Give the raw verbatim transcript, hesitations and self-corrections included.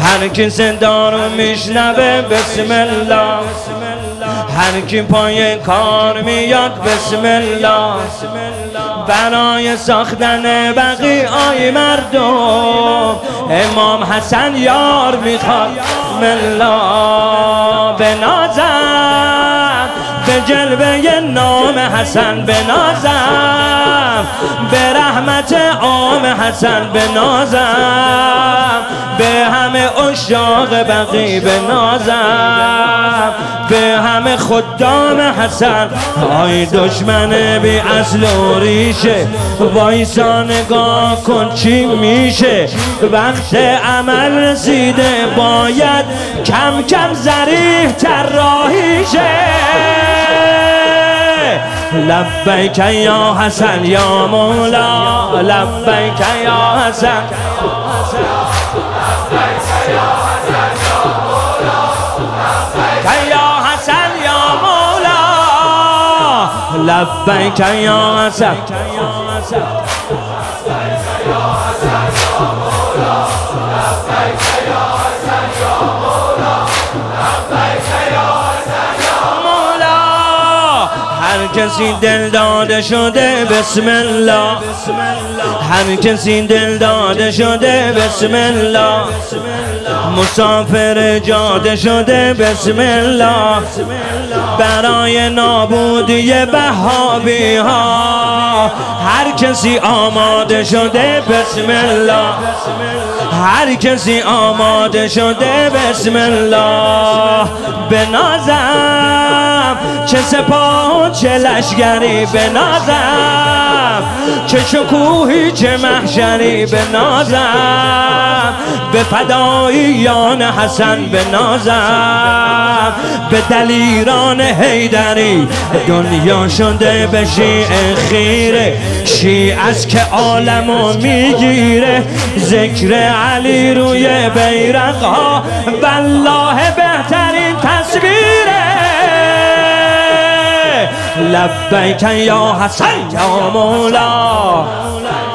هر کی صدا رو میشنوه بسم الله، هر کی پای کار میاد بسم الله، برای ساختن بقیه مردم امام حسن یار میخواد بسم الله. بنازم به جلوه نام حسن، بنازم به رحمت عام حسن، بنازم به همه عشاق بقی، بنازم به همه خدام حسن. آی دشمن بی اصل و ریشه، وایسا نگاه کن چی میشه. وقت عمل رسیده باید کم کم ظریف طراحی شه. لبیک یا حسن یا مولا، لبیک یا حسن، لبیک یا حسن. هر کسی دل داده شده بسم الله، هر کسی دل داده شده بسم الله، مسافر جاده شده بسم الله، برای نابودی وهابی ها هر کسی آماده شده بسم الله، هر کسی آماده شده بسم الله. بنازم چه سپاه و چه لشگری، بنازم چه شکوهی چه محشری، بنازم به فداییان حسن، بنازم به دلیران حیدری. دنیا شده به شیعه خیره، شیعه است که عالمو میگیره. ذکر علی روی بیرق ها والله بهترین تصویره. لبیک یا حسن یا مولا.